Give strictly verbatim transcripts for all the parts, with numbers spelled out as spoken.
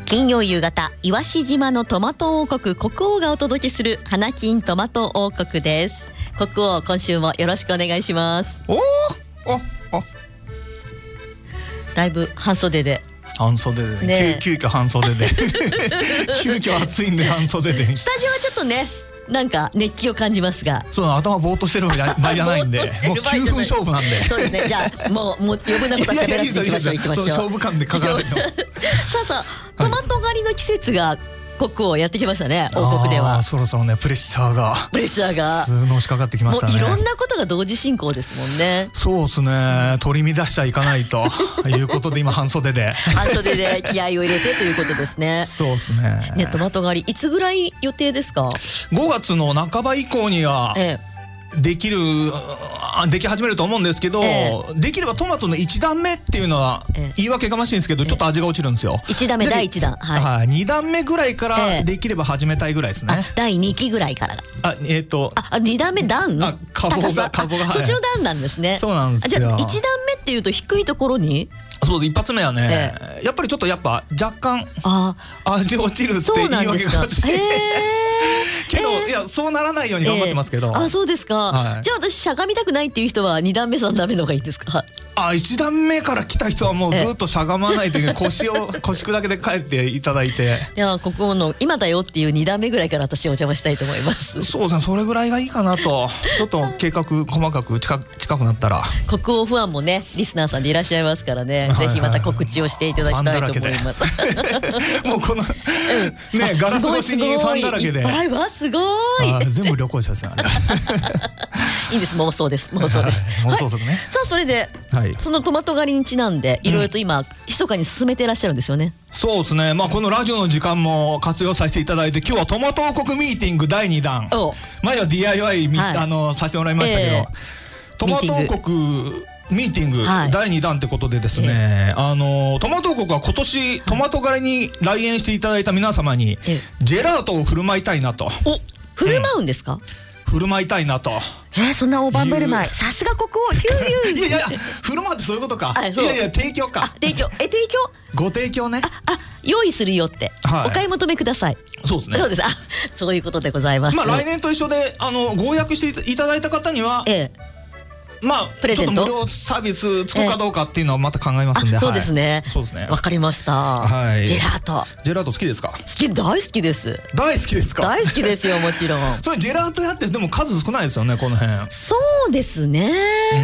金曜夕方、岩志島のトマト王国国王がお届けする花金トマト王国です。国王、今週もよろしくお願いします。 おーおおだいぶ半袖で半袖で、ね、急遽半袖で急遽暑いんで半袖で、 スタジオはちょっとねなんか熱気を感じますが、 そう、頭ぼーっとしてる場合じゃないんでもうきゅうふん勝負なんで、 そうですね。じゃあもうもう余分なことは喋らせていきましょう。いきましょう。 勝負感でかかるのさあさあ、トマト狩りの季節が国王やってきましたね、王国では。 そろそろね、プレッシャーがプレッシャーが数のしかかってきましたね。 もういろんなことが同時進行ですもんね。 そうですね、取り乱しちゃいかないということで今半袖で半袖で気合を入れてということですね。 そうですね。 ね、トマト狩りいつぐらい予定ですか？ ごがつの半ば以降には、ええできるでき始めると思うんですけど、ええ、できればトマトのいち段目っていうのは、ええ、言い訳がましいんですけど、ちょっと味が落ちるんですよ。 いち段目、だいいち段、はいはい、に段目ぐらいからできれば始めたいぐらいですね。 だいにきぐらいからあ、えっとあ、に段目段あ、株が株が、 そっちの段なんですね。 そうなんですよ。 じゃあいち段目っていうと低いところに、 そう一発目はね、 ええ、 やっぱりちょっとやっぱ若干あ味落ちるって言い訳がましいけど、いやそうならないように頑張ってますけど、 えー、あ、そうですか、はい、じゃあ私しゃがみたくないっていう人はに段目さん段目の方がいいですか？ あ、いち段目から来た人はもうずっとしゃがまないという腰を腰砕けで帰っていただいて、 いや国王の今だよっていうに段目ぐらいから私お邪魔したいと思います。 そうですね、それぐらいがいいかなと。ちょっと計画細かく近く近くなったら国王ファンもねリスナーさんでいらっしゃいますからね、ぜひまた告知をしていただきたいと思います。 もうこのねガラス越しにファンだらけで、 いっぱいわ、すごい全部旅行者ですよね。 いいです、妄想です、妄想です。 妄想族ね。 さあそれで、はい、そのトマト狩りにちなんでいろいろと今、うん、密かに進めていらっしゃるんですよね。 そうですね、まあ、このラジオの時間も活用させていただいて、今日はトマト王国ミーティングだいに弾、前は ディーアイワイ、はい、あのさせてもらいましたけど、えー、トマト王国ミーティングだいに弾ってことでですね、はい、あのトマト王国は今年トマト狩りに来園していただいた皆様にジェラートを振る舞いたいなと。 お、振る舞うんですか？うん、 振る舞いたいなと。 えー、そんな大盤振る舞い、さすが国王。ヒューヒューいやいや、振る舞うってそういうことか。いやいや、提供か。 提供、え、提供ご提供ね。 あ、あ、用意するよって、はい、お買い求めください。 そうですね。 そうです。あ、そういうことでございます。 まあ来年と一緒で、あのご予約していただいた方には、ええ、まあプレゼント、 ちょっと無料サービスつくかどうかっていうのはまた考えますんで、 そうですね、 そうですね、 わかりました。はい、ジェラート、 ジェラート好きですか？ 好き、大好きです。 大好きですか？ 大好きですよ、もちろん。 それジェラートやってでも数少ないですよね、この辺。 そうですね。うん、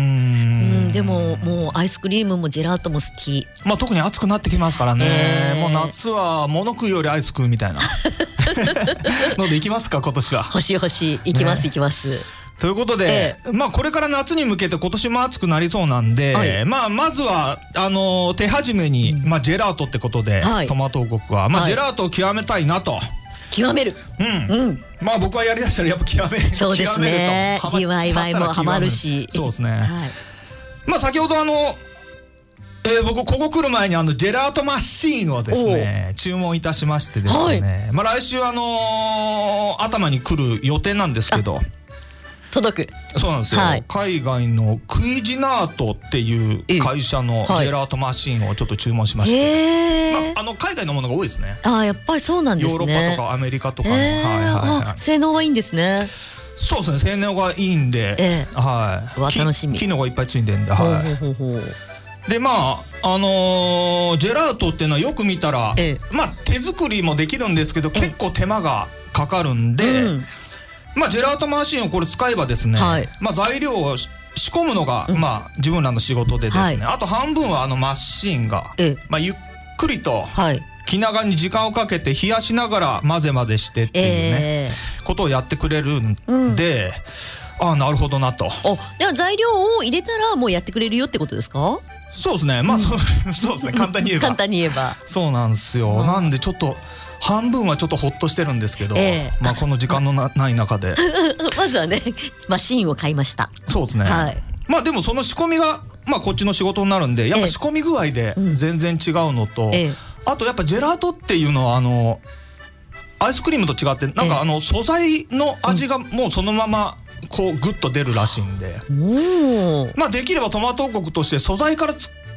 でももうアイスクリームもジェラートも好き。 まあ特に暑くなってきますからね。もう夏は物食うよりアイス食うみたいなので行きますか、今年は。 欲しい欲しい、行きます行きます。 ということで、ええ、まあこれから夏に向けて今年も暑くなりそうなんで、はい、まあまずはあのー、手始めに、うん、まあジェラートってことで、はい、トマト王国はまあ、はい、ジェラートを極めたいなと。 極める。 うん。うん。まあ僕はやりだしたらやっぱ極める。 そうですね。ディーアイワイ もハマるし。 そうですね。はい、まあ先ほどあの。えー、僕ここ来る前にあのジェラートマシーンをですね注文いたしましてですね、はい、まあ来週あのー、頭に来る予定なんですけど、 届く。 そうなんですよ、はい、海外のクイジナートっていう会社のジェラートマシーンをちょっと注文しまして、えーまあ、あの海外のものが多いですね。 ああ、やっぱりそうなんですね。 ヨーロッパとかアメリカとかの、えーはいはいはい、 性能はいいんですね。 そうですね、性能がいいんで、えーはい、 楽しみ。 機能がいっぱいついてるんで、はい、ほうほうほうほう。でまああのー、ジェラートっていうのはよく見たら、ええ、まあ手作りもできるんですけど結構手間がかかるんで、うん、まあジェラートマシンをこれ使えばですね、はい、まあ材料を仕込むのが、うん、まあ自分らの仕事でですね、はい、あと半分はあのマシンが、ええ、まあゆっくりと、はい、気長に時間をかけて冷やしながら混ぜ混ぜしてっていうね、えー、ことをやってくれるんで、うん、ああなるほどなと。 お、では材料を入れたらもうやってくれるよってことですか？ そうですね、まあ、うん、そうそうですね、簡単に言えば簡単に言えばそうなんですよ、うん、なんでちょっと半分はちょっとほっとしてるんですけど、えー、まあこの時間のなない中でまずはねマシーンを買いました。 そうですね、はい、まあでもその仕込みがまあこっちの仕事になるんでやっぱ仕込み具合で全然違うのと、えーうん、あとやっぱジェラートっていうのはあのアイスクリームと違ってなんかあの素材の味がもうそのままこうグッと出るらしいんで、うん、まあできればトマト王国として素材から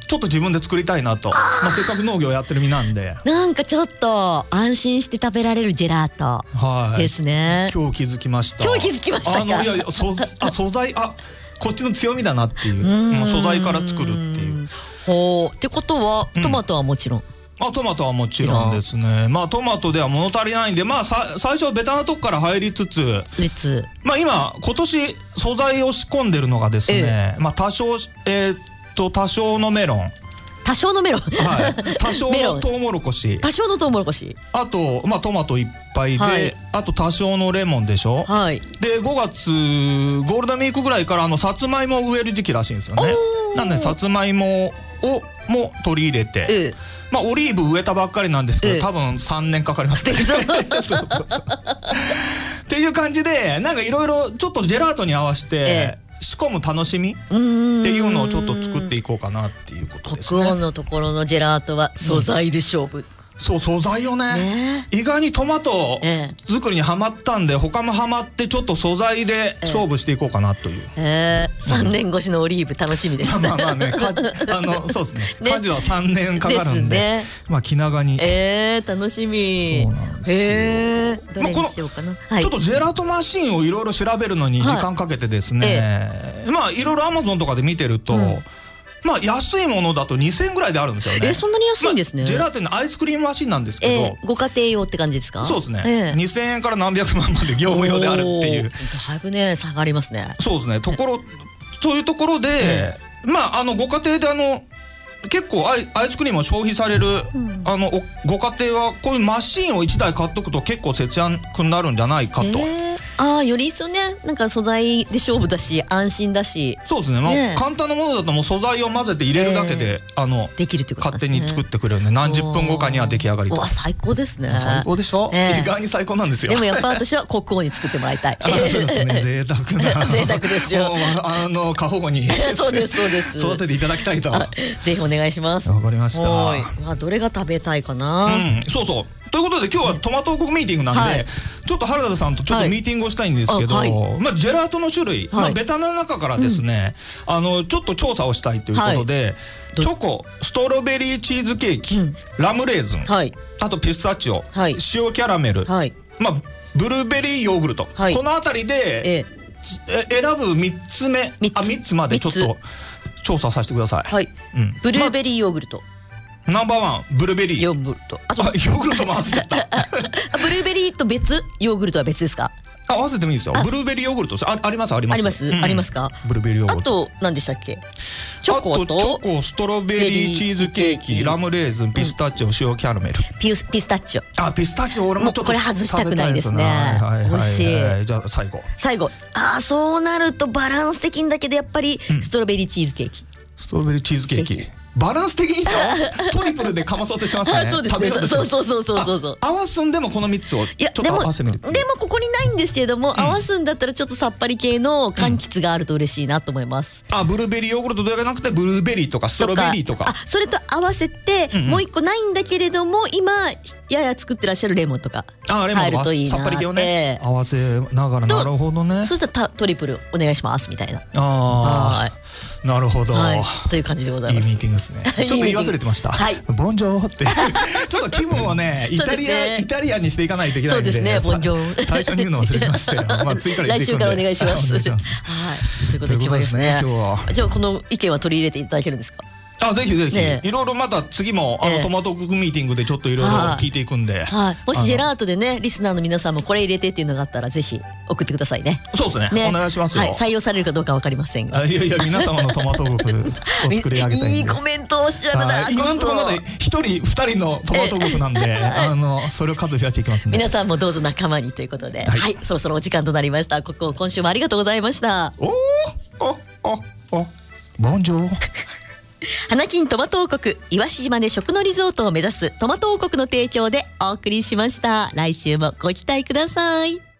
ちょっと自分で作りたいなと、まあ、せっかく農業やってる身なんで、 なんかちょっと安心して食べられるジェラートですね。 今日気づきました。 今日気づきましたか。 あのいやいやそあ素材あこっちの強みだなっていう、う素材から作るっていう。 ほうってことはトマトはもちろん、 うん、あトマトはもちろんですね。まあトマトでは物足りないんで、まあさ最初はベタなとこから入りつつ、まあ今今年素材を仕込んでるのがですね、ええ、まあ多少えー、っと多少のメロン。 多少のメロン、 はい、多少のトウモロコシ、 多少のトウモロコシ、 あと、まあ、トマトいっぱいで、はい、あと多少のレモンでしょ、はい、でごがつゴールデンウィークぐらいからあのさつまいもを植える時期らしいんですよね。なんでさつまいもをも取り入れて、ええ、まあオリーブ植えたばっかりなんですけど、ええ、多分さんねんかかりますねそうそうそうっていう感じで、なんかいろいろちょっとジェラートに合わせて、ええ、仕込む楽しみっていうのをちょっと作っていこうかなっていうことですね。 国王のところのジェラートは素材で勝負、うん、 そう素材を ね, ね意外にトマト作りにはまったんで、他もはまってちょっと素材で勝負していこうかなという、 えーえー、さんねん越しのオリーブ楽しみですまあまあねあのそうですね果樹はさんねんかかるんで、ね、まあ気長に、 えー、楽しみ。そうなんですよ、えー、どれにしようかな、まあはい、 ちょっとジェラートマシンをいろいろ調べるのに時間かけてですね、はいえー、まあいろいろアマゾンとかで見てると、うんまあ安いものだとにせんえんぐらいであるんですよね。 えそんなに安いんですね。 まあ、ジェラートのアイスクリームマシンなんですけど、 えー、ご家庭用って感じですか。 そうですね、えー、にせんえんから何百万まで業務用であるっていう。だいぶね差がありますね。 そうですね。ところというところで、えー、まああのご家庭であの結構アイ、アイスクリームを消費される、うん、あのご家庭はこういうマシンをいちだい買っとくと結構節約になるんじゃないかと、えー、 あより一層ねなんか素材で勝負だし安心だし。 そうですね、まあね、簡単なものだともう素材を混ぜて入れるだけで、えー、あのできるってことですね。 勝手に作ってくれるんで何十分後かには出来上がりと。 最高ですね。 最高でしょ、えー、意外に最高なんですよ。 でもやっぱ私は国王に作ってもらいたいそうですね贅沢な贅沢ですよあの過保護にそうですそうです育てていただきたいとぜひお願いします。 わかりました。 はいどれが食べたいかな、 うん、そうそうということで今日はトマト王国ミーティングなんで、はい、ちょっと原田さんとちょっとミーティングをしたいんですけど、はいまあ、ジェラートの種類、はいまあ、ベタな中からですね、うん、あのちょっと調査をしたいということで、はい、チョコストロベリーチーズケーキ、うん、ラムレーズン、はい、あとピスタチオ、はい、塩キャラメル、はいまあ、ブルーベリーヨーグルト、はい、この辺りで、ええ、選ぶみっつめあみっつまでちょっと調査させてください、はいうん、ブルーベリーヨーグルト、 まナンバーワンブルーベリーヨーグルト。 あとヨーグルトも合わせちゃったブルーベリーと別ヨーグルトは別ですか。 あ合わせてもいいですよ。ブルーベリーヨーグルト あ, ありますありますあります、うん、ありますか。 ブルーベリーヨーグルトあと何でしたっけ。チョコとチョコストロベリーチーズケーキラムレーズンピスタチオ、うん、塩キャラメル ピ, ピスタチオ。 あピスタチオ俺もちょっとこれ外したくないですね。美味しい。 じゃあ最後最後あそうなるとバランス的んだけどやっぱりストロベリーチーズケーキ、うん、 ストロベリーチーズケーキバランス的にトリプルでかまそうとしてますね。 そうですね。そうそうそうそうそうそう。 合わすんでもこのみっつをちょっと合わせてみる。 でもここにないんですけれども、うん、合わすんだったらちょっとさっぱり系の柑橘があると嬉しいなと思います。 うん、あブルーベリーヨーグルトではなくてブルーベリーとかストロベリーとか。 あそれと合わせて、うんうん、もう一個ないんだけれども今やや作ってらっしゃるレモンとか入るといいな。 さっぱり系をね、えー、合わせながらなるほどね。 そしたらトリプルお願いしますみたいな。 あはいなるほど、はい、 という感じでございます。 いいミーティングですね。ちょっと言い忘れてました。はい、ボンジョーってちょっと気分をねイタリア、ね、イタリアンにしていかないといけないんで。そうですねボンジョー最初に言うの忘れてましたよ。まあ次から言っていくんで来週からお願いします。はいということで決まりましたね。今日はじゃあこの意見は取り入れていただけるんですか。あぜひぜひ、ね、いろいろまた次もあの、えー、トマトクックミーティングでちょっといろいろ聞いていくんで、 はい、もしジェラートでねリスナーの皆さんもこれ入れてっていうのがあったらぜひ送ってくださいね。 そうですね、ねお願いしますよ、 はい、採用されるかどうかわかりませんがいやいや皆様のトマトクックを作り上げたいんでいいコメントをおっしゃるな。 今のところまだひとりふたりのトマトクックなんで、えー、あのそれを数増やしていきますんで皆さんもどうぞ仲間にということで、はい、はい、そろそろお時間となりました。ここ今週もありがとうございました。 おーおおおボンジョー花金トマト王国岩志島で食のリゾートを目指すトマト王国の提供でお送りしました。来週もご期待ください。